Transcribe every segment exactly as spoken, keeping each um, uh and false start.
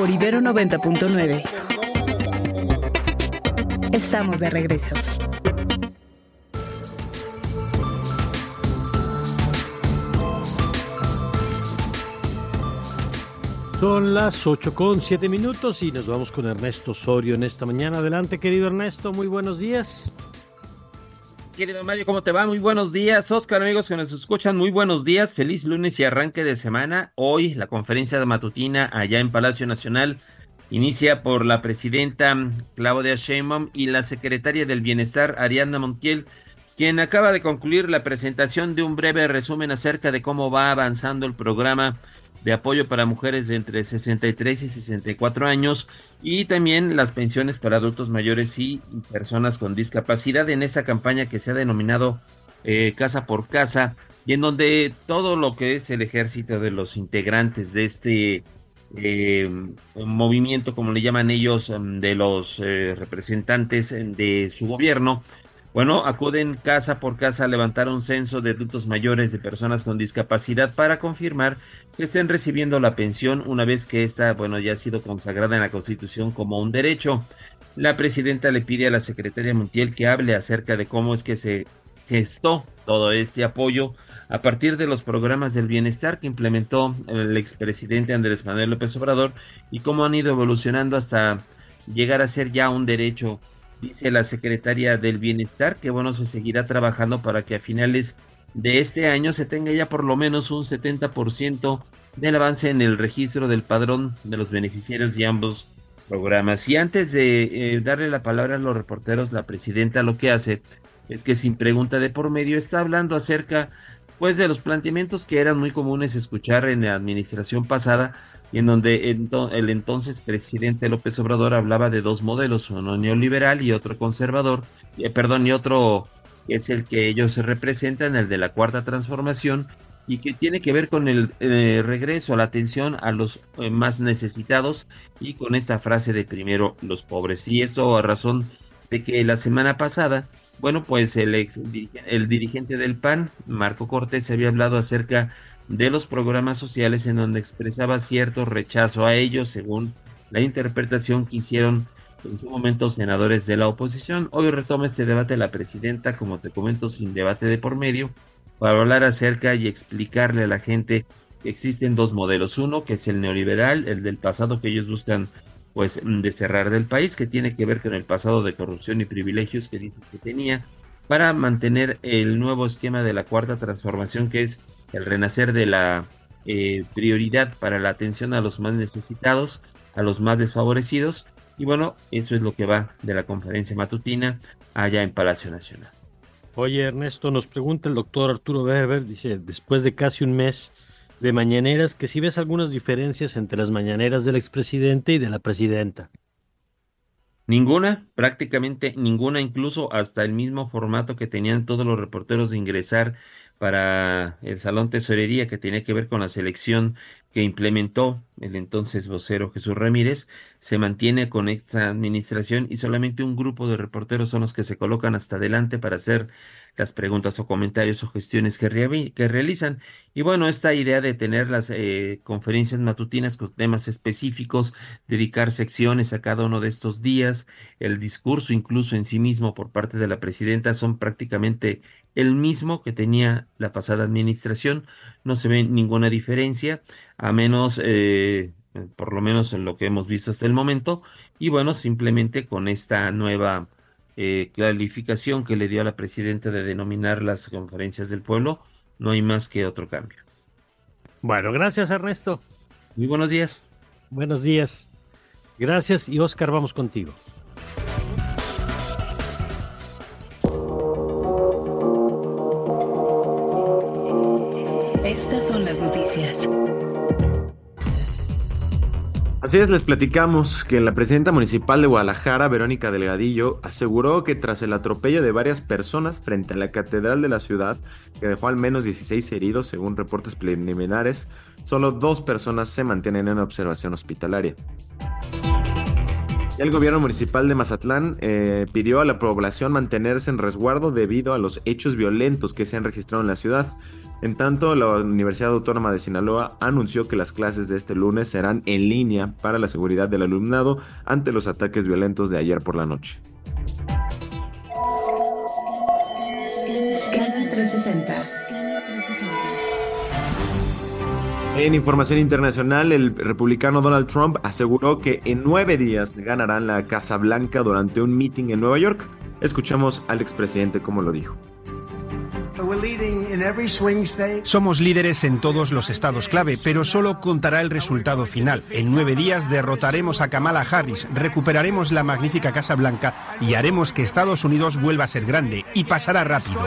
por Ibero noventa punto nueve. Estamos de regreso. Son las ocho con siete minutos y nos vamos con Ernesto Osorio en esta mañana. Adelante, querido Ernesto, muy buenos días. Querido Mario, ¿cómo te va? Muy buenos días. Oscar, amigos que nos escuchan, muy buenos días. Feliz lunes y arranque de semana. Hoy la conferencia matutina allá en Palacio Nacional inicia por la presidenta Claudia Sheinbaum y la secretaria del Bienestar, Ariadna Montiel, quien acaba de concluir la presentación de un breve resumen acerca de cómo va avanzando el programa de apoyo para mujeres de entre sesenta y tres y sesenta y cuatro años y también las pensiones para adultos mayores y personas con discapacidad en esa campaña que se ha denominado eh, Casa por Casa, y en donde todo lo que es el ejército de los integrantes de este eh, movimiento, como le llaman ellos, de los eh, representantes de su gobierno, bueno, acuden casa por casa a levantar un censo de adultos mayores, de personas con discapacidad, para confirmar que estén recibiendo la pensión una vez que esta, bueno, ya ha sido consagrada en la Constitución como un derecho. La presidenta le pide a la secretaria Montiel que hable acerca de cómo es que se gestó todo este apoyo a partir de los programas del bienestar que implementó el expresidente Andrés Manuel López Obrador y cómo han ido evolucionando hasta llegar a ser ya un derecho. Dice la secretaria del Bienestar que, bueno, se seguirá trabajando para que a finales de este año se tenga ya por lo menos un setenta por ciento del avance en el registro del padrón de los beneficiarios de ambos programas. Y antes de eh, darle la palabra a los reporteros, la presidenta lo que hace es que, sin pregunta de por medio, está hablando acerca, pues, de los planteamientos que eran muy comunes escuchar en la administración pasada, y en donde ento- el entonces presidente López Obrador hablaba de dos modelos, uno neoliberal y otro conservador, eh, perdón, y otro que es el que ellos representan, el de la Cuarta Transformación, y que tiene que ver con el eh, regreso a la atención a los eh, más necesitados, y con esta frase de primero los pobres. Y esto a razón de que la semana pasada, bueno, pues el, ex, el dirigente del P A N, Marco Cortés, había hablado acerca de los programas sociales en donde expresaba cierto rechazo a ellos, según la interpretación que hicieron en su momento senadores de la oposición. Hoy retoma este debate la presidenta, como te comento, sin debate de por medio, para hablar acerca y explicarle a la gente que existen dos modelos. Uno, que es el neoliberal, el del pasado que ellos buscan, pues, desterrar del país, que tiene que ver con el pasado de corrupción y privilegios que dicen que tenía, para mantener el nuevo esquema de la Cuarta Transformación, que es el renacer de la eh, prioridad para la atención a los más necesitados, a los más desfavorecidos. Y bueno, eso es lo que va de la conferencia matutina allá en Palacio Nacional. Oye, Ernesto, nos pregunta el doctor Arturo Berber, dice, después de casi un mes de mañaneras, que si ves algunas diferencias entre las mañaneras del expresidente y de la presidenta. Ninguna, prácticamente ninguna, incluso hasta el mismo formato que tenían todos los reporteros de ingresar para el Salón Tesorería, que tenía que ver con la selección que implementó el entonces vocero Jesús Ramírez, se mantiene con esta administración, y solamente un grupo de reporteros son los que se colocan hasta adelante para hacer las preguntas o comentarios o gestiones que, re que realizan. Y bueno, esta idea de tener las eh, conferencias matutinas con temas específicos, dedicar secciones a cada uno de estos días, el discurso incluso en sí mismo por parte de la presidenta son prácticamente el mismo que tenía la pasada administración. No se ve ninguna diferencia, a menos, eh, por lo menos en lo que hemos visto hasta el momento. Y bueno, simplemente con esta nueva eh, clarificación que le dio a la presidenta de denominar las conferencias del pueblo, no hay más que otro cambio. Bueno, gracias, Ernesto. Muy buenos días. Buenos días. Gracias, y Oscar, vamos contigo. Estas son las noticias. Así es, les platicamos que la presidenta municipal de Guadalajara, Verónica Delgadillo, aseguró que tras el atropello de varias personas frente a la catedral de la ciudad, que dejó al menos dieciséis heridos según reportes preliminares, solo dos personas se mantienen en observación hospitalaria. El gobierno municipal de Mazatlán eh, pidió a la población mantenerse en resguardo debido a los hechos violentos que se han registrado en la ciudad. En tanto, la Universidad Autónoma de Sinaloa anunció que las clases de este lunes serán en línea para la seguridad del alumnado ante los ataques violentos de ayer por la noche. Scanner trescientos sesenta. En información internacional, el republicano Donald Trump aseguró que en nueve días ganarán la Casa Blanca durante un meeting en Nueva York. Escuchamos al expresidente cómo lo dijo. Somos líderes en todos los estados clave, pero solo contará el resultado final. En nueve días derrotaremos a Kamala Harris, recuperaremos la magnífica Casa Blanca y haremos que Estados Unidos vuelva a ser grande, y pasará rápido.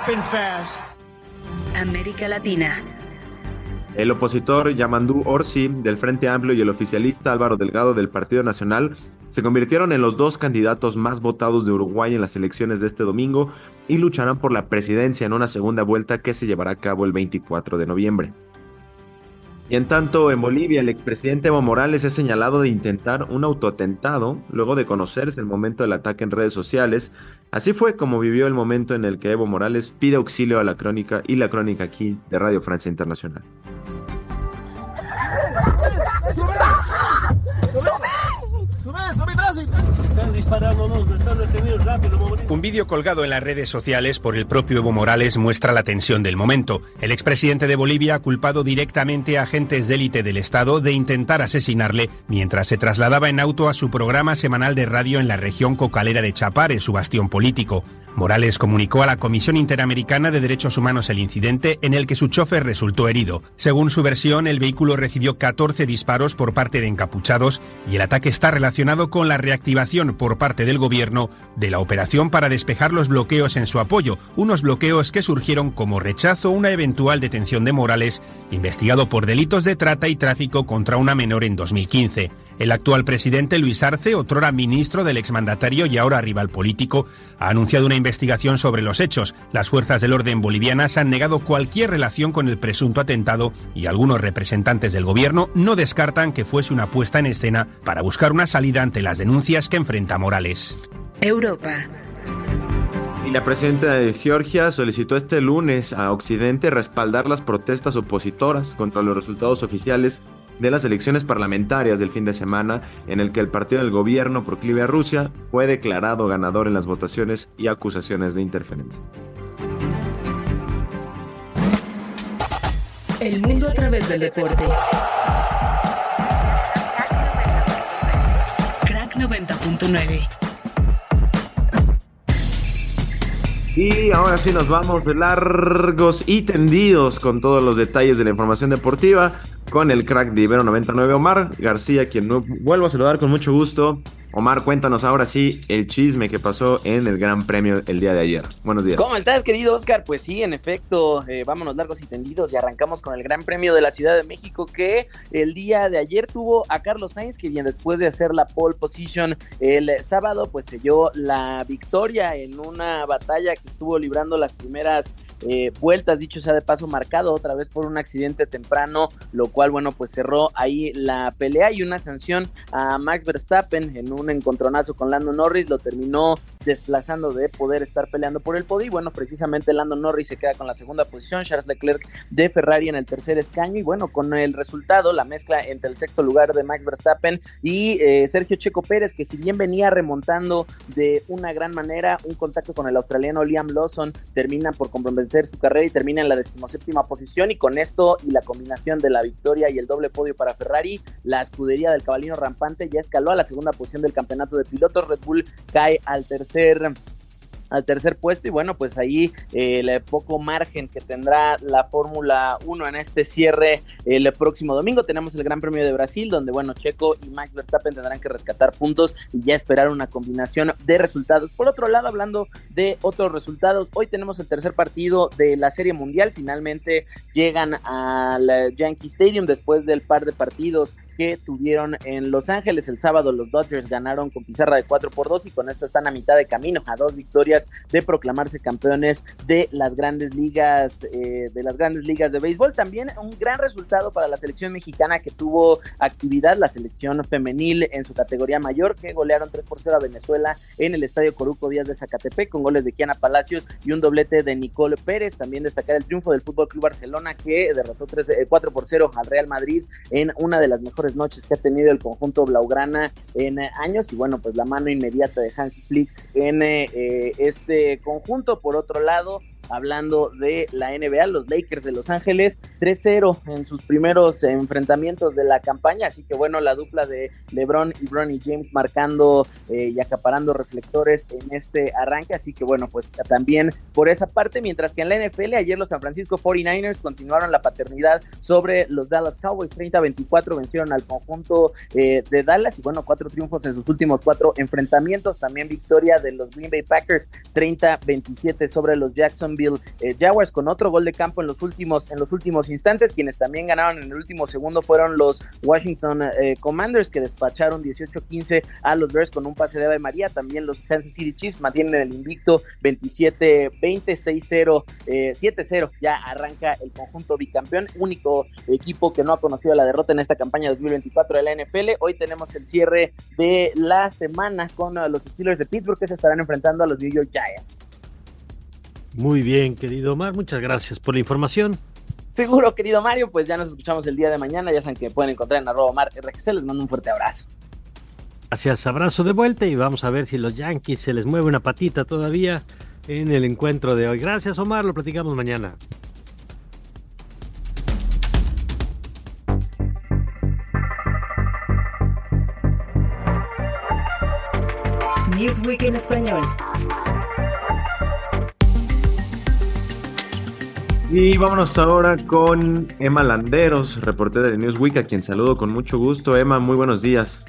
América Latina. El opositor Yamandu Orsi del Frente Amplio y el oficialista Álvaro Delgado del Partido Nacional se convirtieron en los dos candidatos más votados de Uruguay en las elecciones de este domingo y lucharán por la presidencia en una segunda vuelta que se llevará a cabo el veinticuatro de noviembre. Y en tanto, en Bolivia, el expresidente Evo Morales es señalado de intentar un autoatentado luego de conocerse el momento del ataque en redes sociales. Así fue como vivió el momento en el que Evo Morales pide auxilio a la crónica y la crónica aquí de Radio Francia Internacional. Un vídeo colgado en las redes sociales por el propio Evo Morales muestra la tensión del momento. El expresidente de Bolivia ha culpado directamente a agentes de élite del Estado de intentar asesinarle mientras se trasladaba en auto a su programa semanal de radio en la región cocalera de Chapare, su bastión político. Morales comunicó a la Comisión Interamericana de Derechos Humanos el incidente en el que su chofer resultó herido. Según su versión, el vehículo recibió catorce disparos por parte de encapuchados y el ataque está relacionado con la reactivación por parte del gobierno de la operación para despejar los bloqueos en su apoyo, unos bloqueos que surgieron como rechazo a una eventual detención de Morales, investigado por delitos de trata y tráfico contra una menor en dos mil quince. El actual presidente Luis Arce, otrora ministro del exmandatario y ahora rival político, ha anunciado una investigación sobre los hechos. Las fuerzas del orden bolivianas han negado cualquier relación con el presunto atentado y algunos representantes del gobierno no descartan que fuese una puesta en escena para buscar una salida ante las denuncias que enfrenta Morales. Europa. Y la presidenta de Georgia solicitó este lunes a Occidente respaldar las protestas opositoras contra los resultados oficiales de las elecciones parlamentarias del fin de semana, en el que el partido del gobierno proclive a Rusia fue declarado ganador en las votaciones y acusaciones de interferencia. El mundo a través del deporte. Crack noventa punto nueve. Y ahora sí nos vamos largos y tendidos con todos los detalles de la información deportiva con el crack de Ibero noventa y nueve, Omar García, quien no vuelvo a saludar con mucho gusto. Omar, cuéntanos ahora sí el chisme que pasó en el Gran Premio el día de ayer. Buenos días. ¿Cómo estás, querido Oscar? Pues sí, en efecto, eh, vámonos largos y tendidos y arrancamos con el Gran Premio de la Ciudad de México, que el día de ayer tuvo a Carlos Sainz, que bien después de hacer la pole position el sábado, pues selló la victoria en una batalla que estuvo librando las primeras eh, vueltas, dicho sea de paso, marcado otra vez por un accidente temprano, lo cual, bueno, pues cerró ahí la pelea, y una sanción a Max Verstappen en un un encontronazo con Lando Norris lo terminó desplazando de poder estar peleando por el podio, y bueno, precisamente Lando Norris se queda con la segunda posición, Charles Leclerc de Ferrari en el tercer escaño, y bueno, con el resultado, la mezcla entre el sexto lugar de Max Verstappen y eh, Sergio Checo Pérez, que si bien venía remontando de una gran manera, un contacto con el australiano Liam Lawson termina por comprometer su carrera y termina en la decimoséptima posición, y con esto y la combinación de la victoria y el doble podio para Ferrari, la escudería del caballino rampante ya escaló a la segunda posición del campeonato de pilotos. Red Bull cae al tercer al tercer puesto, y bueno, pues ahí eh, el poco margen que tendrá la Fórmula uno en este cierre el próximo domingo. Tenemos el Gran Premio de Brasil, donde bueno, Checo y Max Verstappen tendrán que rescatar puntos y ya esperar una combinación de resultados. Por otro lado, hablando de otros resultados, hoy tenemos el tercer partido de la Serie Mundial. Finalmente llegan al Yankee Stadium después del par de partidos que tuvieron en Los Ángeles. El sábado los Dodgers ganaron con pizarra de cuatro por dos y con esto están a mitad de camino, a dos victorias de proclamarse campeones de las grandes ligas, eh, de las grandes ligas de béisbol. También un gran resultado para la selección mexicana que tuvo actividad, la selección femenil en su categoría mayor, que golearon tres por cero a Venezuela en el Estadio Coruco Díaz de Zacatepec, con goles de Kiana Palacios y un doblete de Nicole Pérez. También destacar el triunfo del Fútbol Club Barcelona, que derrotó cuatro por cero al Real Madrid en una de las mejores noches que ha tenido el conjunto blaugrana en eh, años, y bueno, pues la mano inmediata de Hansi Flick en eh, este conjunto. Por otro lado, hablando de la N B A, los Lakers de Los Ángeles tres cero en sus primeros enfrentamientos de la campaña, así que bueno, la dupla de LeBron y Bronny James marcando eh, y acaparando reflectores en este arranque, así que bueno, pues también por esa parte. Mientras que en la N F L, ayer los San Francisco cuarenta y nueve ers continuaron la paternidad sobre los Dallas Cowboys, treinta a veinticuatro vencieron al conjunto eh, de Dallas, y bueno, cuatro triunfos en sus últimos cuatro enfrentamientos. También victoria de los Green Bay Packers, treinta a veintisiete sobre los Jacksonville Eh, Jaguars, con otro gol de campo en los últimos en los últimos instantes. Quienes también ganaron en el último segundo fueron los Washington eh, Commanders, que despacharon dieciocho a quince a los Bears con un pase de Ave María. También los Kansas City Chiefs mantienen el invicto veintisiete veinte, seis cero, eh, siete cero. Ya arranca el conjunto bicampeón, único equipo que no ha conocido la derrota en esta campaña dos mil veinticuatro de la N F L. Hoy tenemos el cierre de la semana con uh, los Steelers de Pittsburgh, que se estarán enfrentando a los New York Giants. Muy bien, querido Omar, muchas gracias por la información. Seguro, querido Mario, pues ya nos escuchamos el día de mañana. Ya saben que pueden encontrar en arroba Omar R G C. Les mando un fuerte abrazo. Gracias, abrazo de vuelta, y vamos a ver si los Yankees se les mueve una patita todavía en el encuentro de hoy. Gracias, Omar, lo platicamos mañana. Newsweek en español. Y vámonos ahora con Emma Landeros, reportera de Newsweek, a quien saludo con mucho gusto. Emma, muy buenos días.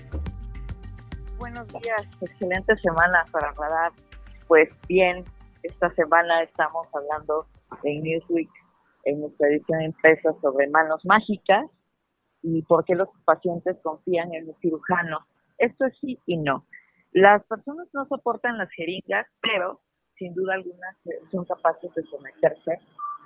Buenos días, excelente semana para Radar. Pues bien, esta semana estamos hablando en Newsweek, en nuestra edición impresa, sobre manos mágicas y por qué los pacientes confían en los cirujanos. Esto es sí y no. Las personas no soportan las jeringas, pero sin duda alguna son capaces de someterse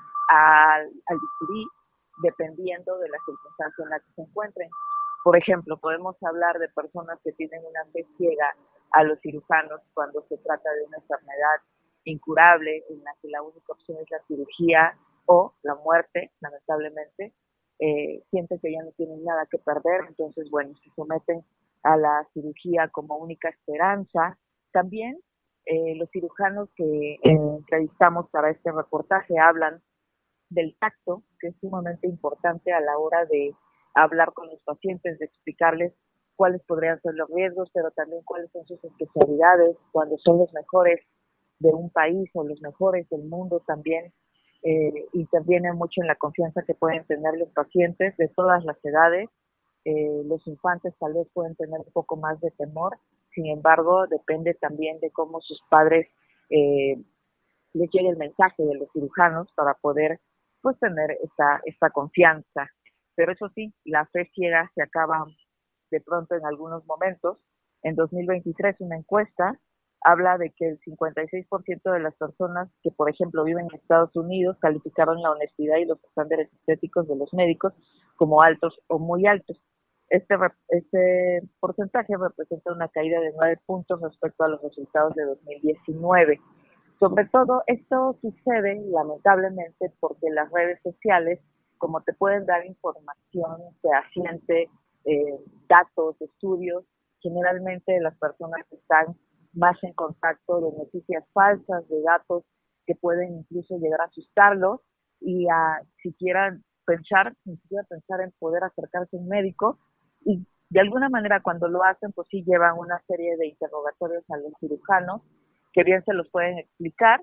al, al bisturí, dependiendo de la circunstancia en la que se encuentren. Por ejemplo, podemos hablar de personas que tienen una fe ciega a los cirujanos cuando se trata de una enfermedad incurable en la que la única opción es la cirugía o la muerte, lamentablemente. Eh, sienten que ya no tienen nada que perder, entonces, bueno, se someten a la cirugía como única esperanza. También eh, los cirujanos que eh, entrevistamos para este reportaje hablan del tacto, que es sumamente importante a la hora de hablar con los pacientes, de explicarles cuáles podrían ser los riesgos, pero también cuáles son sus especialidades, cuando son los mejores de un país o los mejores del mundo. También eh, interviene mucho en la confianza que pueden tener los pacientes de todas las edades. Eh, los infantes tal vez pueden tener un poco más de temor, sin embargo, depende también de cómo sus padres eh, les llegue el mensaje de los cirujanos para poder pues tener esta, esta confianza. Pero eso sí, la fe ciega se acaba de pronto en algunos momentos. En dos mil veintitrés, una encuesta habla de que el cincuenta y seis por ciento de las personas que, por ejemplo, viven en Estados Unidos calificaron la honestidad y los estándares estéticos de los médicos como altos o muy altos. Este, este porcentaje representa una caída de nueve puntos respecto a los resultados de dos mil diecinueve. Sobre todo, esto sucede lamentablemente porque las redes sociales, como te pueden dar información fehaciente, eh, datos, estudios, generalmente las personas están más en contacto de noticias falsas, de datos que pueden incluso llegar a asustarlos y a siquiera pensar, ni siquiera pensar en poder acercarse a un médico. Y de alguna manera cuando lo hacen, pues sí llevan una serie de interrogatorios a los cirujanos, que bien se los pueden explicar,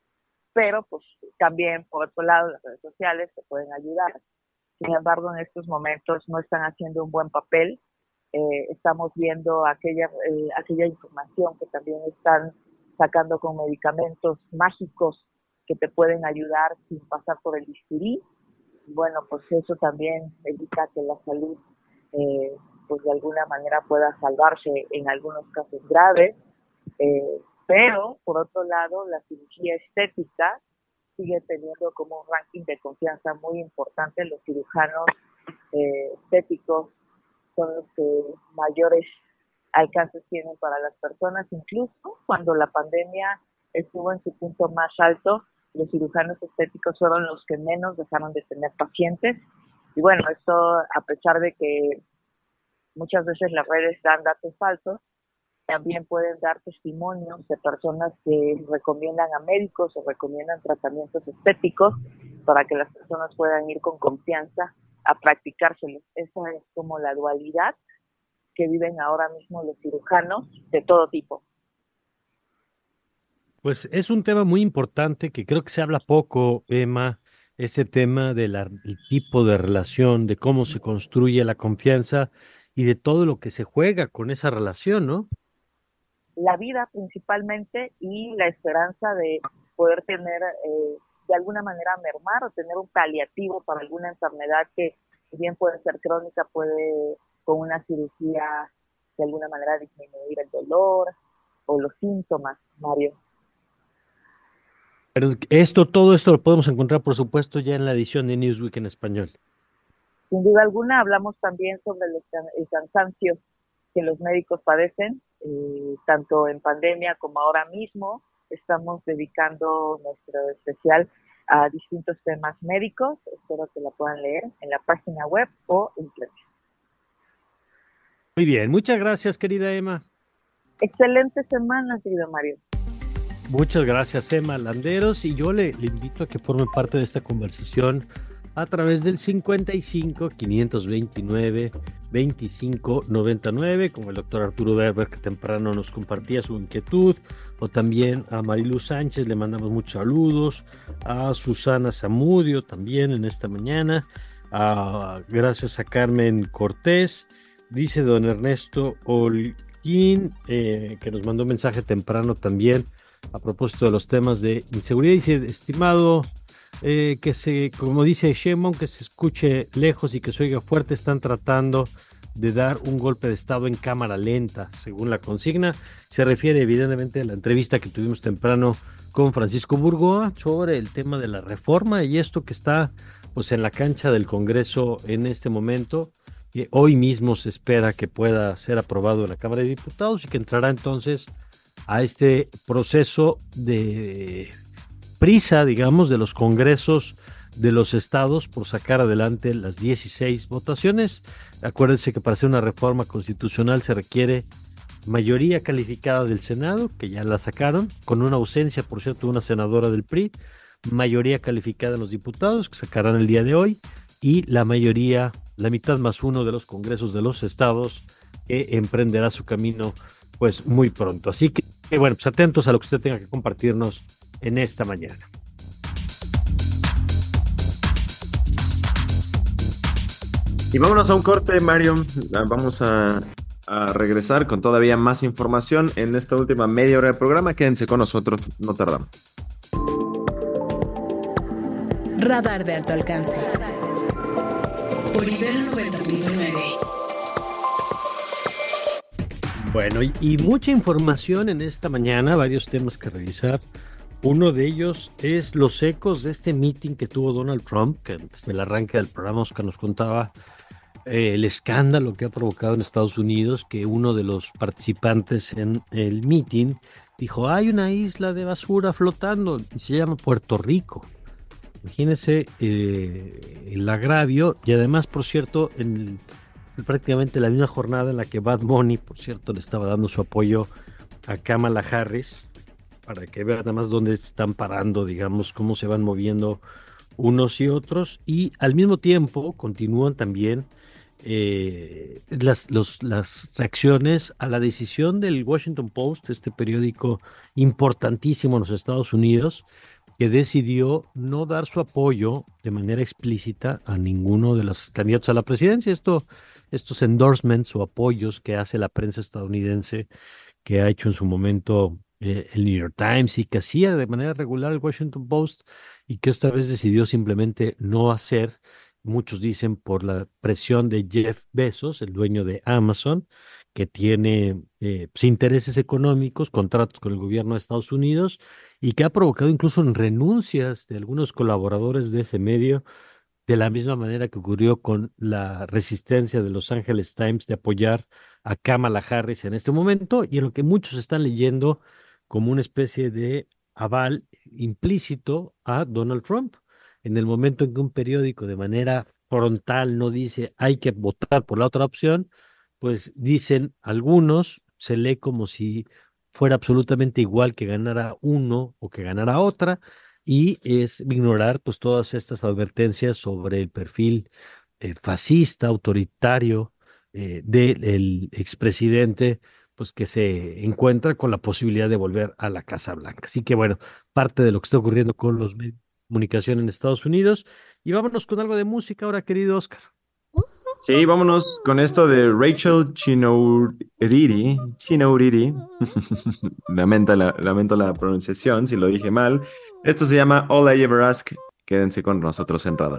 pero pues también por otro lado las redes sociales te pueden ayudar. Sin embargo, en estos momentos no están haciendo un buen papel. Eh, estamos viendo aquella, eh, aquella información que también están sacando con medicamentos mágicos que te pueden ayudar sin pasar por el bisturí. Bueno, pues eso también evita que la salud eh, pues de alguna manera pueda salvarse en algunos casos graves, eh, pero por otro lado la cirugía estética sigue teniendo como un ranking de confianza muy importante. Los cirujanos eh, estéticos son los que mayores alcances tienen para las personas. Incluso cuando la pandemia estuvo en su punto más alto, los cirujanos estéticos fueron los que menos dejaron de tener pacientes. Y bueno, esto a pesar de que muchas veces las redes dan datos falsos, también pueden dar testimonios de personas que recomiendan a médicos o recomiendan tratamientos estéticos para que las personas puedan ir con confianza a practicárselos. Esa es como la dualidad que viven ahora mismo los cirujanos de todo tipo. Pues es un tema muy importante que creo que se habla poco, Emma, ese tema del tipo de relación, de cómo se construye la confianza y de todo lo que se juega con esa relación, ¿no? La vida principalmente y la esperanza de poder tener, eh, de alguna manera mermar o tener un paliativo para alguna enfermedad que, si bien puede ser crónica, puede con una cirugía de alguna manera disminuir el dolor o los síntomas, Mario. Pero esto, todo esto lo podemos encontrar, por supuesto, ya en la edición de Newsweek en español. Sin duda alguna, hablamos también sobre el, el cansancio que los médicos padecen, eh, tanto en pandemia como ahora mismo. Estamos dedicando nuestro especial a distintos temas médicos. Espero que la puedan leer en la página web o impresa. Muy bien, muchas gracias, querida Emma. Excelente semana, querido Mario. Muchas gracias, Emma Landeros, y yo le, le invito a que forme parte de esta conversación a través del cincuenta y cinco, quinientos veintinueve, veinticinco noventa y nueve, como el doctor Arturo Berber, que temprano nos compartía su inquietud, o también a Marilu Sánchez, le mandamos muchos saludos, a Susana Zamudio también en esta mañana, a, gracias a Carmen Cortés, dice don Ernesto Holguín, eh, que nos mandó un mensaje temprano también, a propósito de los temas de inseguridad. Dice, estimado, eh, que se, como dice Sheinbaum, que se escuche lejos y que se oiga fuerte, están tratando de dar un golpe de estado en cámara lenta, según la consigna. Se refiere evidentemente a la entrevista que tuvimos temprano con Francisco Burgoa sobre el tema de la reforma y esto que está pues en la cancha del Congreso en este momento. Que hoy mismo se espera que pueda ser aprobado en la Cámara de Diputados y que entrará entonces a este proceso de prisa, digamos, de los congresos de los estados por sacar adelante las dieciséis votaciones. Acuérdense que para hacer una reforma constitucional se requiere mayoría calificada del Senado, que ya la sacaron, con una ausencia, por cierto, de una senadora del P R I, mayoría calificada de los diputados, que sacarán el día de hoy, y la mayoría, la mitad más uno de los congresos de los estados, que emprenderá su camino pues muy pronto. Así que, bueno, pues atentos a lo que usted tenga que compartirnos en esta mañana. Y vámonos a un corte, Mario. Vamos a, a regresar con todavía más información en esta última media hora del programa. Quédense con nosotros, no tardamos. Radar de alto alcance. Por Ibero noventa punto nueve. Bueno, y, y mucha información en esta mañana, varios temas que revisar. Uno de ellos es los ecos de este meeting que tuvo Donald Trump, que desde el arranque del programa Oscar nos contaba eh, el escándalo que ha provocado en Estados Unidos, que uno de los participantes en el meeting dijo, hay una isla de basura flotando y se llama Puerto Rico. Imagínense eh, el agravio, y además, por cierto, en el, prácticamente la misma jornada en la que Bad Bunny, por cierto, le estaba dando su apoyo a Kamala Harris, para que vean nada más dónde están parando, digamos, cómo se van moviendo unos y otros, y al mismo tiempo continúan también eh, las, los, las reacciones a la decisión del Washington Post, este periódico importantísimo en los Estados Unidos, que decidió no dar su apoyo de manera explícita a ninguno de los candidatos a la presidencia. Esto, estos endorsements o apoyos que hace la prensa estadounidense, que ha hecho en su momento eh, el New York Times y que hacía de manera regular el Washington Post y que esta vez decidió simplemente no hacer, muchos dicen por la presión de Jeff Bezos, el dueño de Amazon, que tiene eh, pues, intereses económicos, contratos con el gobierno de Estados Unidos y que ha provocado incluso en renuncias de algunos colaboradores de ese medio, de la misma manera que ocurrió con la resistencia de Los Angeles Times de apoyar a Kamala Harris en este momento y en lo que muchos están leyendo como una especie de aval implícito a Donald Trump. En el momento en que un periódico de manera frontal no dice hay que votar por la otra opción, pues dicen algunos, se lee como si fuera absolutamente igual que ganara uno o que ganara otra, y es ignorar pues todas estas advertencias sobre el perfil eh, fascista, autoritario eh, del expresidente, pues que se encuentra con la posibilidad de volver a la Casa Blanca. Así que bueno, parte de lo que está ocurriendo con los medios de comunicación en Estados Unidos. Y vámonos con algo de música ahora, querido Oscar. Sí, vámonos con esto de Rachel Chinouriri. Chinouriri. Lamento la, lamento la pronunciación si lo dije mal. Esto se llama All I Ever Ask. Quédense con nosotros en Radar.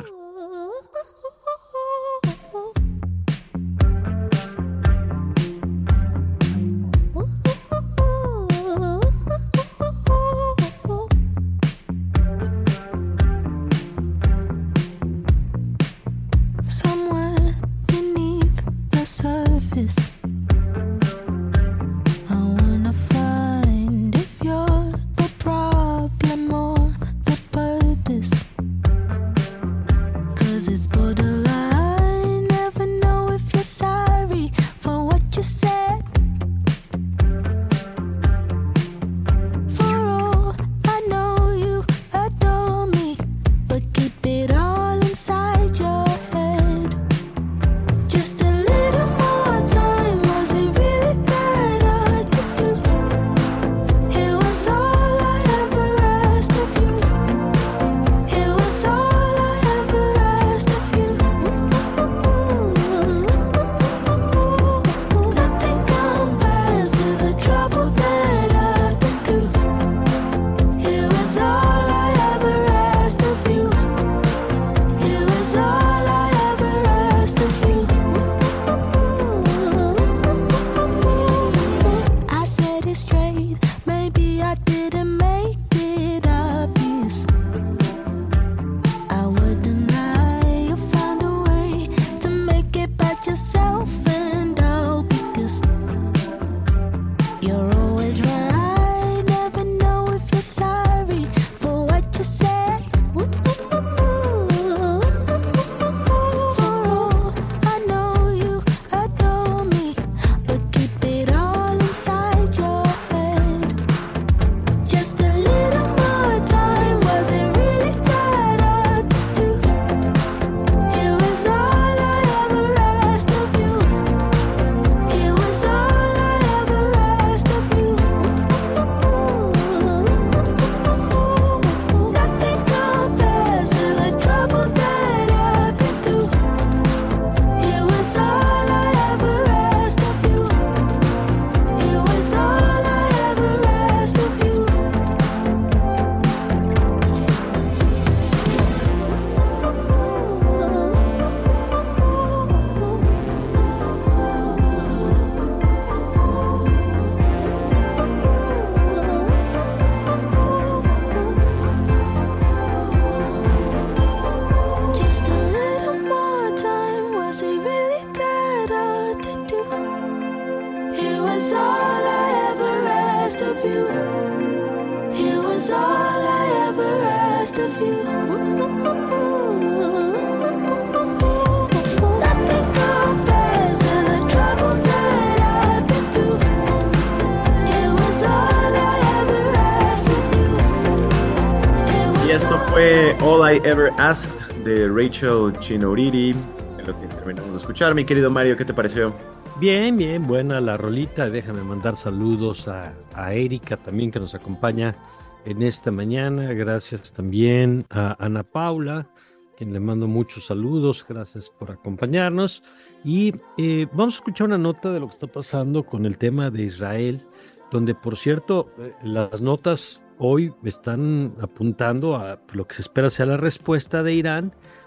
All I Ever Asked de Rachel Chinouriri, en lo que terminamos de escuchar. Mi querido Mario, ¿qué te pareció? Bien, bien, buena la rolita. Déjame mandar saludos a, a Erika también, que nos acompaña en esta mañana. Gracias también a Ana Paula, quien le mando muchos saludos. Gracias por acompañarnos. Y eh, vamos a escuchar una nota de lo que está pasando con el tema de Israel, donde, por cierto, eh, las notas hoy están apuntando a lo que se espera sea la respuesta de Irán,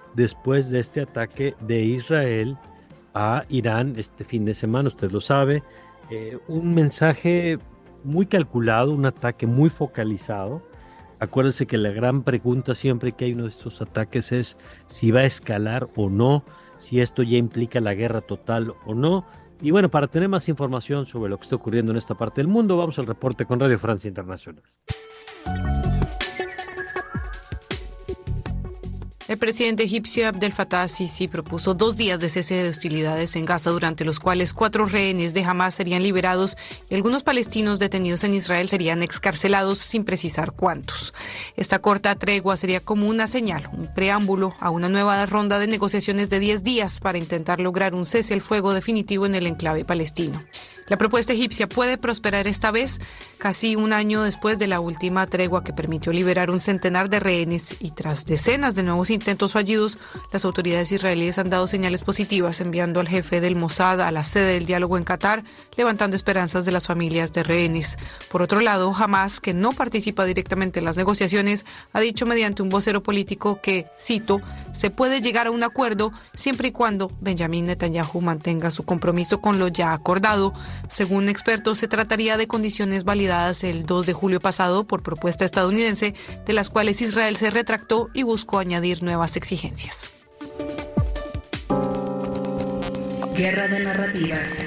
después de este ataque de Israel a Irán este fin de semana, usted lo sabe, eh, un mensaje muy calculado, un ataque muy focalizado. Acuérdense que la gran pregunta siempre que hay uno de estos ataques es si va a escalar o no, si esto ya implica la guerra total o no. Y bueno, para tener más información sobre lo que está ocurriendo en esta parte del mundo, vamos al reporte con Radio Francia Internacional. El presidente egipcio Abdel Fattah al-Sisi propuso dos días de cese de hostilidades en Gaza, durante los cuales cuatro rehenes de Hamás serían liberados y algunos palestinos detenidos en Israel serían excarcelados, sin precisar cuántos. Esta corta tregua sería como una señal, un preámbulo a una nueva ronda de negociaciones de diez días para intentar lograr un cese al fuego definitivo en el enclave palestino. La propuesta egipcia puede prosperar esta vez, casi un año después de la última tregua que permitió liberar un centenar de rehenes, y tras decenas de nuevos intentos fallidos, las autoridades israelíes han dado señales positivas, enviando al jefe del Mossad a la sede del diálogo en Qatar, levantando esperanzas de las familias de rehenes. Por otro lado, Hamás, que no participa directamente en las negociaciones, ha dicho mediante un vocero político que, cito, se puede llegar a un acuerdo siempre y cuando Benjamín Netanyahu mantenga su compromiso con lo ya acordado. Según expertos, se trataría de condiciones validadas el dos de julio pasado por propuesta estadounidense, de las cuales Israel se retractó y buscó añadir nuevas exigencias. Guerra de narrativas.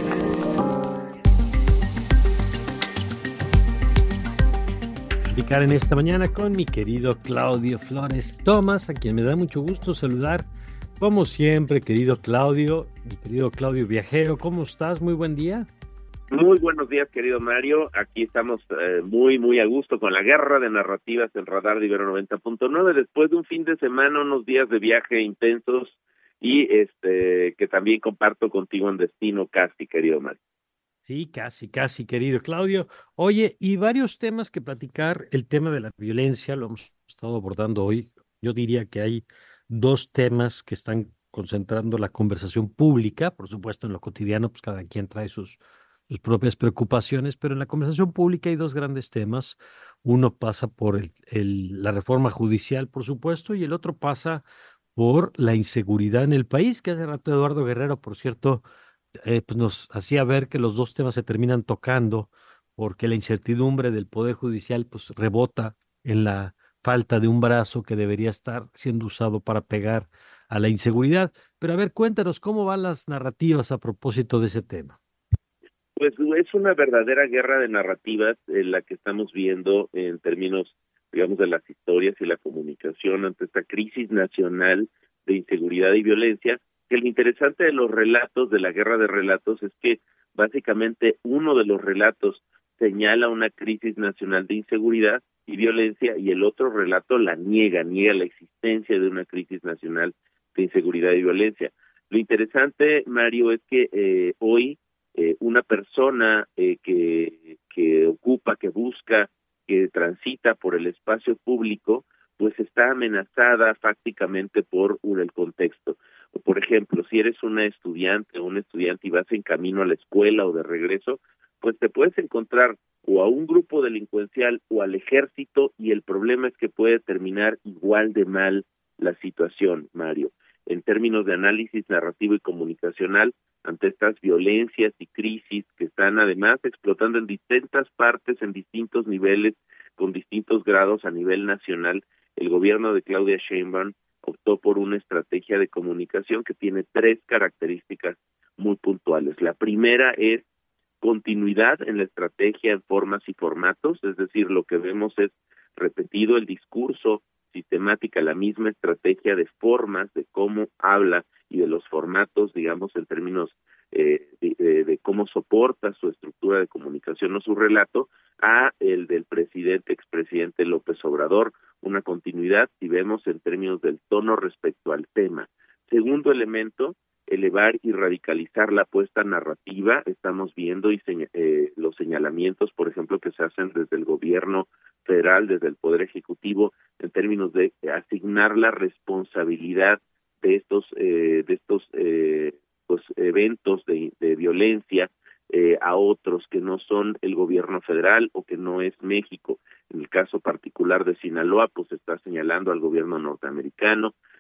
Platicar en esta mañana con mi querido Claudio Flores Tomás, a quien me da mucho gusto saludar. Como siempre, querido Claudio, mi querido Claudio Viajero, ¿cómo estás? Muy buen día. Muy buenos días, querido Mario. Aquí estamos eh, muy, muy a gusto con la guerra de narrativas en Radar de Ibero noventa punto nueve, después de un fin de semana, unos días de viaje intensos y este que también comparto contigo en destino casi, querido Mario. Sí, casi, casi, querido Claudio. Oye, y varios temas que platicar. El tema de la violencia lo hemos estado abordando hoy. Yo diría que hay dos temas que están concentrando la conversación pública. Por supuesto, en lo cotidiano, pues cada quien trae sus, sus propias preocupaciones, pero en la conversación pública hay dos grandes temas. Uno pasa por el, el, la reforma judicial, por supuesto, y el otro pasa por la inseguridad en el país, que hace rato Eduardo Guerrero, por cierto, eh, pues nos hacía ver que los dos temas se terminan tocando, porque la incertidumbre del Poder Judicial pues rebota en la falta de un brazo que debería estar siendo usado para pegar a la inseguridad. Pero a ver, cuéntanos, ¿cómo van las narrativas a propósito de ese tema? Pues es una verdadera guerra de narrativas en la que estamos viendo en términos, digamos, de las historias y la comunicación ante esta crisis nacional de inseguridad y violencia, que lo interesante de los relatos, de la guerra de relatos, es que básicamente uno de los relatos señala una crisis nacional de inseguridad y violencia, y el otro relato la niega, niega la existencia de una crisis nacional de inseguridad y violencia. Lo interesante, Mario, es que eh, hoy eh, una persona eh, que, que ocupa, que busca, que transita por el espacio público, pues está amenazada fácticamente por un, el contexto. Por ejemplo, si eres una estudiante o un estudiante y vas en camino a la escuela o de regreso, pues te puedes encontrar o a un grupo delincuencial o al ejército, y el problema es que puede terminar igual de mal la situación, Mario. En términos de análisis narrativo y comunicacional, ante estas violencias y crisis que están además explotando en distintas partes, en distintos niveles, con distintos grados a nivel nacional, el gobierno de Claudia Sheinbaum optó por una estrategia de comunicación que tiene tres características muy puntuales. La primera es continuidad en la estrategia en formas y formatos, es decir, lo que vemos es repetido el discurso, sistemática, la misma estrategia de formas, de cómo habla y de los formatos, digamos, en términos eh, de, de, de cómo soporta su estructura de comunicación o su relato, a el del presidente, expresidente López Obrador, una continuidad, si vemos en términos del tono respecto al tema. Segundo elemento, elevar y radicalizar la apuesta narrativa. Estamos viendo y señ- eh, los señalamientos, por ejemplo, que se hacen desde el gobierno federal, desde el Poder Ejecutivo, en términos de asignar la responsabilidad de estos eh, de estos eh, pues eventos de, de violencia eh, a otros que no son el gobierno federal o que no es México. En el caso particular de Sinaloa, pues está señalando al gobierno norteamericano.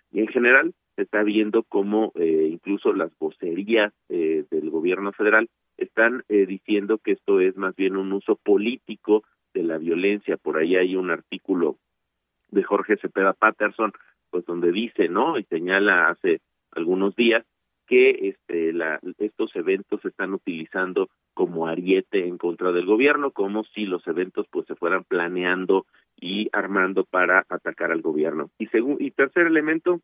Y en general se está viendo cómo eh, incluso las vocerías eh, del gobierno federal están eh, diciendo que esto es más bien un uso político de la violencia. Por ahí hay un artículo de Jorge Cepeda Patterson, pues donde dice, ¿no? Y señala hace algunos días que este, la, estos eventos se están utilizando como ariete en contra del gobierno, como si los eventos pues se fueran planeando y armando para atacar al gobierno. Y segundo, y tercer elemento,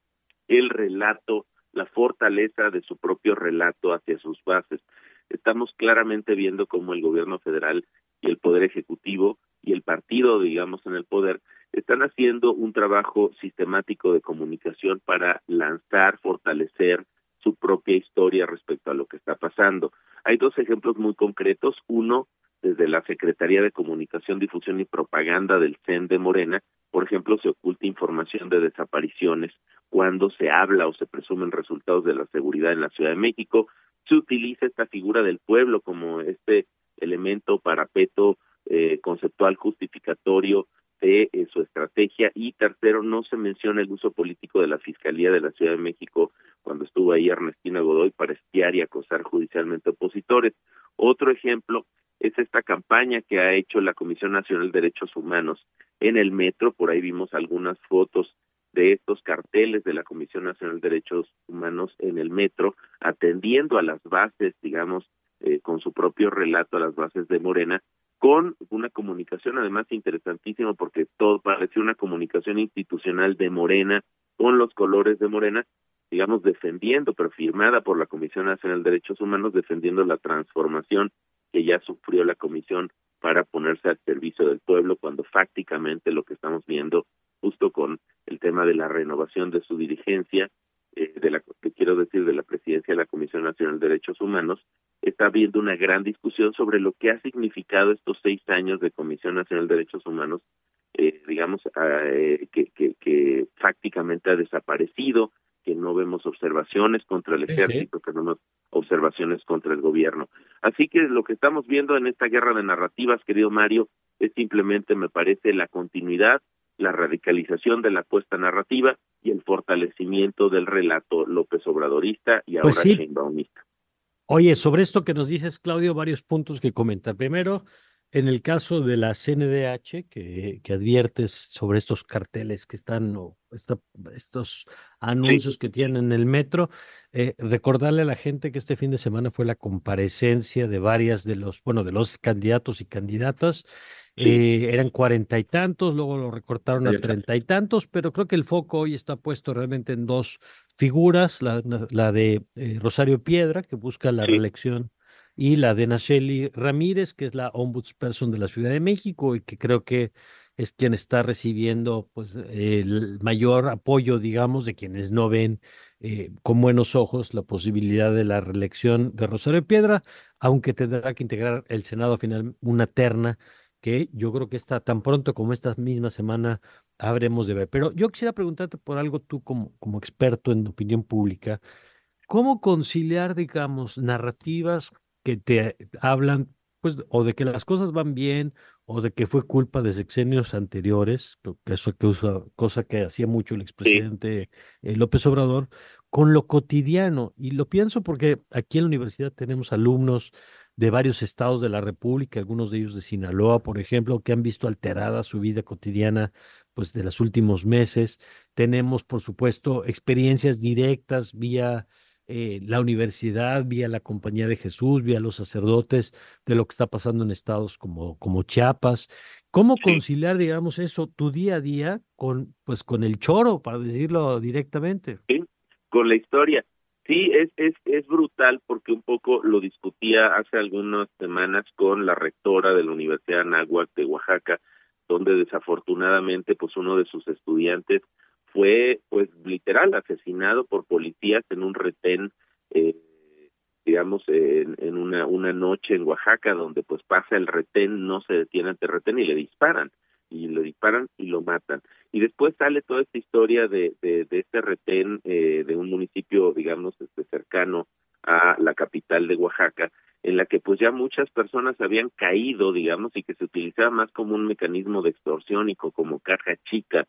el relato, la fortaleza de su propio relato hacia sus bases. Estamos claramente viendo cómo el gobierno federal y el poder ejecutivo y el partido, digamos, en el poder, están haciendo un trabajo sistemático de comunicación para lanzar, fortalecer su propia historia respecto a lo que está pasando. Hay dos ejemplos muy concretos. Uno, desde la Secretaría de Comunicación, Difusión y Propaganda del C E N de Morena, por ejemplo, se oculta información de desapariciones cuando se habla o se presumen resultados de la seguridad en la Ciudad de México. Se utiliza esta figura del pueblo como este elemento parapeto eh, conceptual justificatorio de eh, su estrategia. Y tercero, no se menciona el uso político de la Fiscalía de la Ciudad de México cuando estuvo ahí Ernestina Godoy para espiar y acosar judicialmente opositores. Otro ejemplo es esta campaña que ha hecho la Comisión Nacional de Derechos Humanos en el metro. Por ahí vimos algunas fotos de estos carteles de la Comisión Nacional de Derechos Humanos en el metro, atendiendo a las bases, digamos, eh, con su propio relato a las bases de Morena, con una comunicación además interesantísima, porque todo parecía una comunicación institucional de Morena, con los colores de Morena, digamos, defendiendo, pero firmada por la Comisión Nacional de Derechos Humanos, defendiendo la transformación que ya sufrió la comisión para ponerse al servicio del pueblo, cuando fácticamente lo que estamos viendo, justo con el tema de la renovación de su dirigencia, eh, de la que quiero decir de la presidencia de la Comisión Nacional de Derechos Humanos, está habiendo una gran discusión sobre lo que ha significado estos seis años de Comisión Nacional de Derechos Humanos, eh, digamos, eh, que, que, que fácticamente ha desaparecido, que no vemos observaciones contra el ejército, que no vemos observaciones contra el gobierno. Así que lo que estamos viendo en esta guerra de narrativas, querido Mario, es simplemente, me parece, la continuidad, la radicalización de la apuesta narrativa y el fortalecimiento del relato López Obradorista y ahora Pues sí. Sheinbaumista. Oye, sobre esto que nos dices, Claudio, varios puntos que comentar. Primero, en el caso de la C N D H, que, que adviertes sobre estos carteles que están, o esta, estos anuncios Sí. que tienen en el metro, eh, recordarle a la gente que este fin de semana fue la comparecencia de varias de los, bueno, de los candidatos y candidatas. Sí. Eh, eran cuarenta y tantos, luego lo recortaron a Ahí está. treinta y tantos, pero creo que el foco hoy está puesto realmente en dos figuras, la, la de eh, Rosario Piedra, que busca la Sí. reelección, y la de Nacheli Ramírez, que es la ombudsperson de la Ciudad de México y que creo que es quien está recibiendo pues el mayor apoyo, digamos, de quienes no ven eh, con buenos ojos la posibilidad de la reelección de Rosario Piedra, aunque tendrá que integrar el Senado final una terna que yo creo que está tan pronto como esta misma semana habremos de ver. Pero yo quisiera preguntarte por algo tú como, como experto en opinión pública. ¿Cómo conciliar, digamos, narrativas que te hablan, pues, o de que las cosas van bien, o de que fue culpa de sexenios anteriores, que eso que usa, cosa que hacía mucho el expresidente eh, López Obrador, con lo cotidiano? Y lo pienso porque aquí en la universidad tenemos alumnos de varios estados de la República, algunos de ellos de Sinaloa, por ejemplo, que han visto alterada su vida cotidiana, pues, de los últimos meses. Tenemos, por supuesto, experiencias directas vía eh, la universidad, vía la Compañía de Jesús, vía los sacerdotes, de lo que está pasando en estados como, como Chiapas. ¿Cómo Sí. conciliar, digamos, eso, tu día a día, con, pues, con el choro, para decirlo directamente? Sí, con la historia. Sí, es, es, es brutal porque un poco lo discutía hace algunas semanas con la rectora de la Universidad Anáhuac de Oaxaca, donde desafortunadamente pues uno de sus estudiantes fue pues literal asesinado por policías en un retén, eh, digamos, en, en una, una noche en Oaxaca, donde pues pasa el retén, no se detiene ante el retén y le disparan. y le disparan y lo matan. Y después sale toda esta historia de, de, de este retén eh, de un municipio, digamos, este, cercano a la capital de Oaxaca, en la que pues ya muchas personas habían caído, digamos, y que se utilizaba más como un mecanismo de extorsión y como caja chica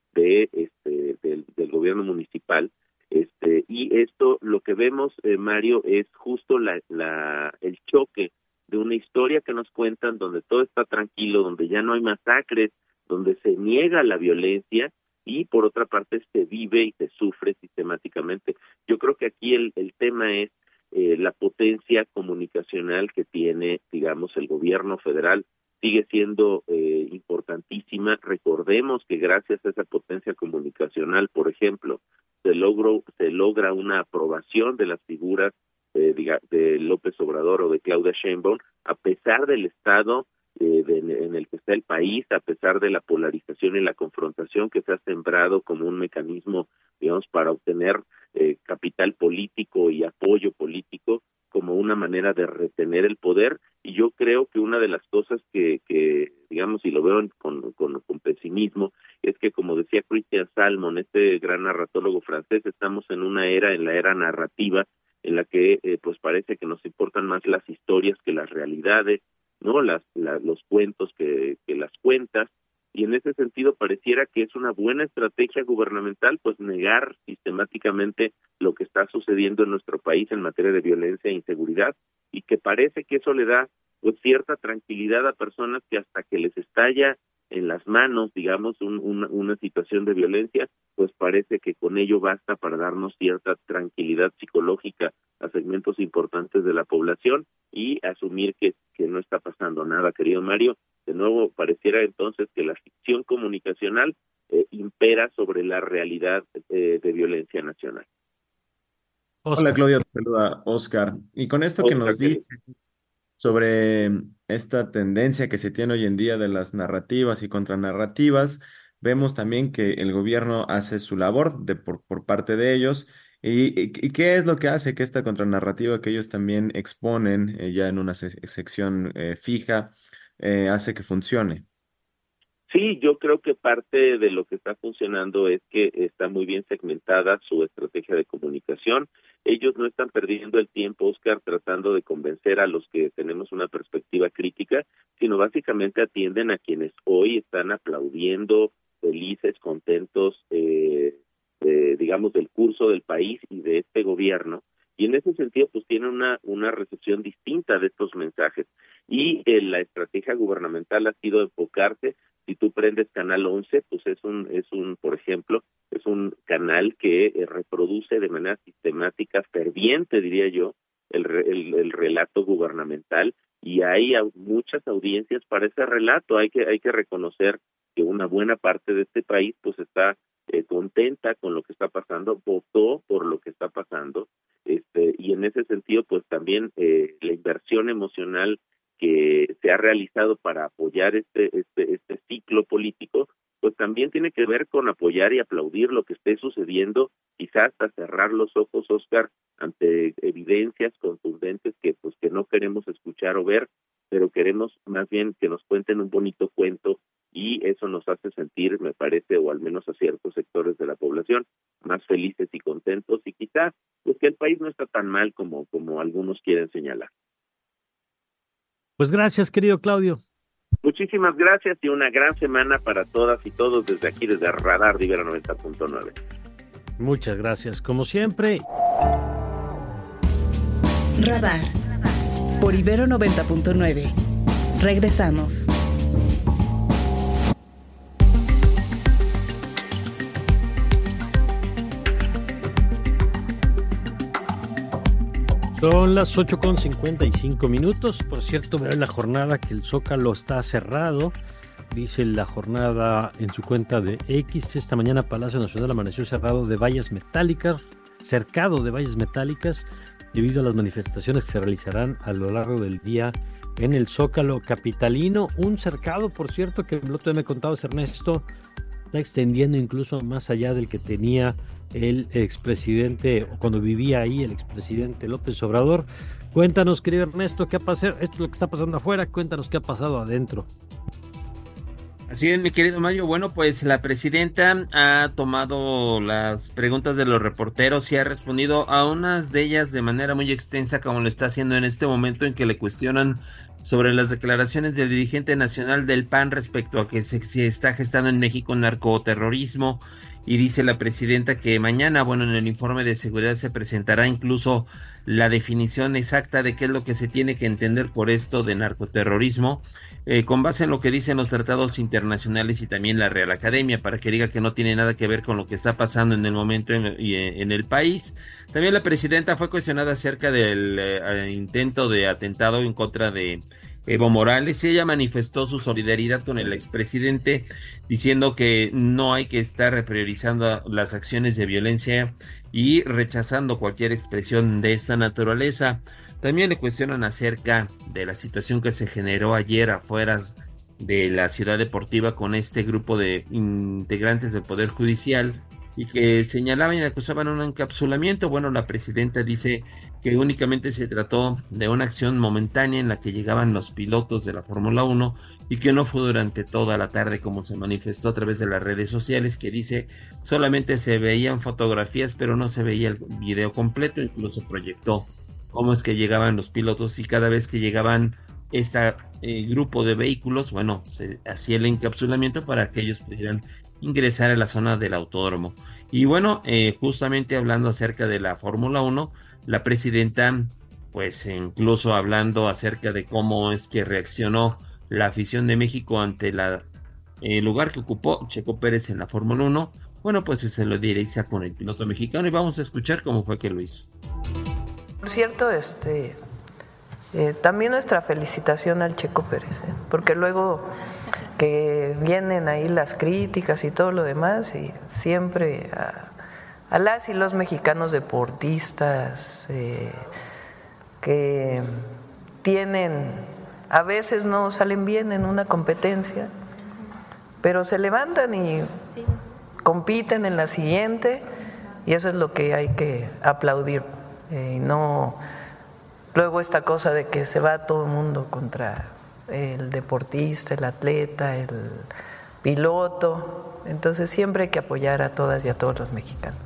de este del, del gobierno municipal. Este, y esto, lo que vemos, eh, Mario, es justo la, la el choque de una historia que nos cuentan donde todo está tranquilo, donde ya no hay masacres, donde se niega la violencia, y por otra parte se vive y se sufre sistemáticamente. Yo creo que aquí el, el tema es eh, la potencia comunicacional que tiene, digamos, el gobierno federal. Sigue siendo eh, importantísima. Recordemos que gracias a esa potencia comunicacional, por ejemplo, se logró, se logra una aprobación de las figuras eh, de, de López Obrador o de Claudia Sheinbaum, a pesar del estado eh, de, en el que está el país, a pesar de la polarización y la confrontación que se ha sembrado como un mecanismo, digamos, para obtener eh, capital político y apoyo político, como una manera de retener el poder. Y yo creo que una de las cosas que, que digamos, y lo veo con, con, con pesimismo, es que, como decía Christian Salmon, este gran narratólogo francés, estamos en una era, en la era narrativa, en la que eh, pues parece que nos importan más las historias que las realidades, no las, la, los cuentos que, que las cuentas. Y en ese sentido pareciera que es una buena estrategia gubernamental pues negar sistemáticamente lo que está sucediendo en nuestro país en materia de violencia e inseguridad, y que parece que eso le da pues cierta tranquilidad a personas que hasta que les estalla en las manos, digamos, un, una, una situación de violencia, pues parece que con ello basta para darnos cierta tranquilidad psicológica a segmentos importantes de la población y asumir que, que no está pasando nada, querido Mario. De nuevo, pareciera entonces que la ficción comunicacional eh, impera sobre la realidad eh, de violencia nacional. Oscar. Hola, Claudio, te saluda Oscar. Y con esto Oscar, que nos dice sobre esta tendencia que se tiene hoy en día de las narrativas y contranarrativas, vemos también que el gobierno hace su labor de por, por parte de ellos. ¿Y, y, y qué es lo que hace que esta contranarrativa que ellos también exponen eh, ya en una se sección eh, fija, eh, hace que funcione? Sí, yo creo que parte de lo que está funcionando es que está muy bien segmentada su estrategia de comunicación. Ellos no están perdiendo el tiempo, Oscar, tratando de convencer a los que tenemos una perspectiva crítica, sino básicamente atienden a quienes hoy están aplaudiendo, felices, contentos, eh, eh, digamos, del curso del país y de este gobierno. Y en ese sentido, pues tienen una, una recepción distinta de estos mensajes. Y eh, la estrategia gubernamental ha sido enfocarse. Si tú prendes Canal once, pues es un, es un, por ejemplo, es un canal que eh, reproduce de manera sistemática, ferviente, diría yo, el, el, el relato gubernamental, y hay a, muchas audiencias para ese relato. Hay que, hay que reconocer que una buena parte de este país, pues está eh, contenta con lo que está pasando, votó por lo que está pasando, este, y en ese sentido, pues también eh, la inversión emocional que se ha realizado para apoyar este, este, este ciclo político, pues también tiene que ver con apoyar y aplaudir lo que esté sucediendo, quizás hasta cerrar los ojos, Oscar, ante evidencias contundentes que pues que no queremos escuchar o ver, pero queremos más bien que nos cuenten un bonito cuento, y eso nos hace sentir, me parece, o al menos a ciertos sectores de la población, más felices y contentos, y quizás pues que el país no está tan mal como, como algunos quieren señalar. Pues gracias, querido Claudio. Muchísimas gracias y una gran semana para todas y todos desde aquí, desde Radar de Ibero noventa punto nueve. Muchas gracias, como siempre. Radar por Ibero noventa punto nueve. Regresamos. Son las ocho con cincuenta y cinco minutos. Por cierto, veo en la jornada que el Zócalo está cerrado. Dice la jornada en su cuenta de X. Esta mañana Palacio Nacional amaneció cerrado de vallas metálicas, cercado de vallas metálicas, debido a las manifestaciones que se realizarán a lo largo del día en el Zócalo capitalino. Un cercado, por cierto, que el otro día me contaba Ernesto, está extendiendo incluso más allá del que tenía el expresidente, o cuando vivía ahí el expresidente López Obrador. Cuéntanos, querido Ernesto, qué ha pasado. Esto es lo que está pasando afuera, cuéntanos qué ha pasado adentro. Así es, mi querido Mario. Bueno, pues la presidenta ha tomado las preguntas de los reporteros y ha respondido a unas de ellas de manera muy extensa, como lo está haciendo en este momento en que le cuestionan sobre las declaraciones del dirigente nacional del P A N respecto a que se, se está gestando en México narcoterrorismo. Y dice la presidenta que mañana, bueno, en el informe de seguridad se presentará incluso la definición exacta de qué es lo que se tiene que entender por esto de narcoterrorismo, eh, con base en lo que dicen los tratados internacionales y también la Real Academia, para que diga que no tiene nada que ver con lo que está pasando en el momento en, en el país. También la presidenta fue cuestionada acerca del eh, intento de atentado en contra de Evo Morales, y ella manifestó su solidaridad con el expresidente, diciendo que no hay que estar priorizando las acciones de violencia y rechazando cualquier expresión de esta naturaleza. También le cuestionan acerca de la situación que se generó ayer afuera de la Ciudad Deportiva con este grupo de integrantes del Poder Judicial y que señalaban y acusaban un encapsulamiento. Bueno, la presidenta dice que únicamente se trató de una acción momentánea en la que llegaban los pilotos de la Fórmula uno y que no fue durante toda la tarde, como se manifestó a través de las redes sociales, que dice solamente se veían fotografías pero no se veía el video completo. Incluso proyectó cómo es que llegaban los pilotos y cada vez que llegaban este eh, grupo de vehículos, bueno, se hacía el encapsulamiento para que ellos pudieran ingresar a la zona del autódromo. Y bueno, eh, justamente hablando acerca de la Fórmula uno, la presidenta, pues incluso hablando acerca de cómo es que reaccionó la afición de México ante la, el lugar que ocupó Checo Pérez en la Fórmula uno, bueno, pues se lo directa con el piloto mexicano y vamos a escuchar cómo fue que lo hizo. Por cierto, este, eh, también nuestra felicitación al Checo Pérez, ¿eh? Porque luego que vienen ahí las críticas y todo lo demás, y siempre a, a las y los mexicanos deportistas eh, que tienen, a veces no salen bien en una competencia, pero se levantan y sí. compiten en la siguiente, y eso es lo que hay que aplaudir. Eh, y no luego esta cosa de que se va todo el mundo contra el deportista, el atleta, el piloto. Entonces siempre hay que apoyar a todas y a todos los mexicanos.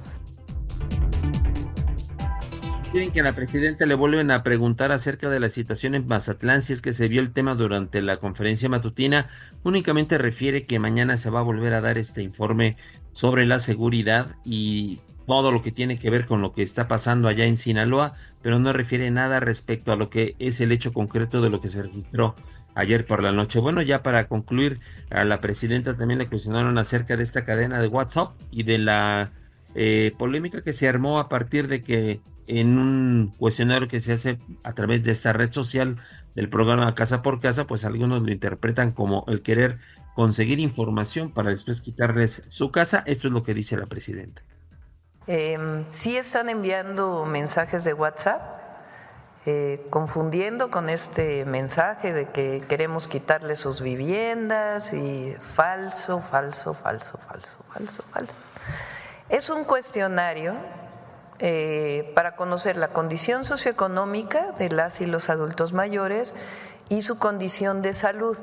Quieren que a la presidenta le vuelven a preguntar acerca de la situación en Mazatlán, si es que se vio el tema durante la conferencia matutina. Únicamente refiere que mañana se va a volver a dar este informe sobre la seguridad y todo lo que tiene que ver con lo que está pasando allá en Sinaloa, pero no refiere nada respecto a lo que es el hecho concreto de lo que se registró ayer por la noche. Bueno, ya para concluir, a la presidenta también le cuestionaron acerca de esta cadena de WhatsApp y de la eh, polémica que se armó a partir de que en un cuestionario que se hace a través de esta red social del programa Casa por Casa, pues algunos lo interpretan como el querer conseguir información para después quitarles su casa. Esto es lo que dice la presidenta. Eh, sí están enviando mensajes de WhatsApp, eh, confundiendo con este mensaje de que queremos quitarle sus viviendas y falso, falso, falso, falso, falso, falso. Es un cuestionario eh, para conocer la condición socioeconómica de las y los adultos mayores y su condición de salud.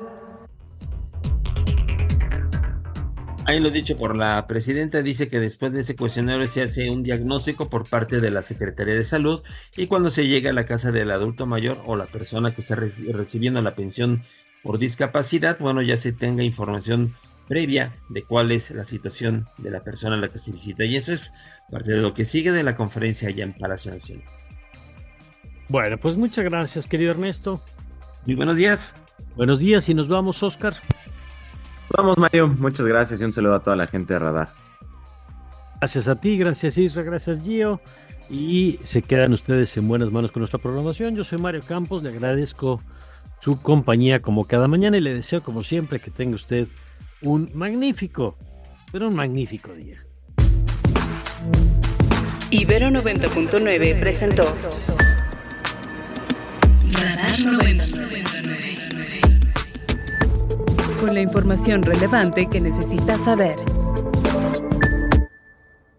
Ahí lo dicho por la presidenta, dice que después de ese cuestionario se hace un diagnóstico por parte de la Secretaría de Salud y cuando se llega a la casa del adulto mayor o la persona que está recibiendo la pensión por discapacidad, bueno, ya se tenga información previa de cuál es la situación de la persona a la que se visita. Y eso es parte de lo que sigue de la conferencia allá en Palacio Nacional. Bueno, pues muchas gracias, querido Ernesto. Muy buenos días. Buenos días y nos vamos, Oscar. Vamos, Mario, muchas gracias y un saludo a toda la gente de Radar. Gracias a ti, gracias Isra, gracias Gio, y se quedan ustedes en buenas manos con nuestra programación. Yo soy Mario Campos, le agradezco su compañía como cada mañana y le deseo como siempre que tenga usted un magnífico, pero un magnífico día. Ibero noventa punto nueve presentó Radar noventa punto nueve. Con la información relevante que necesitas saber.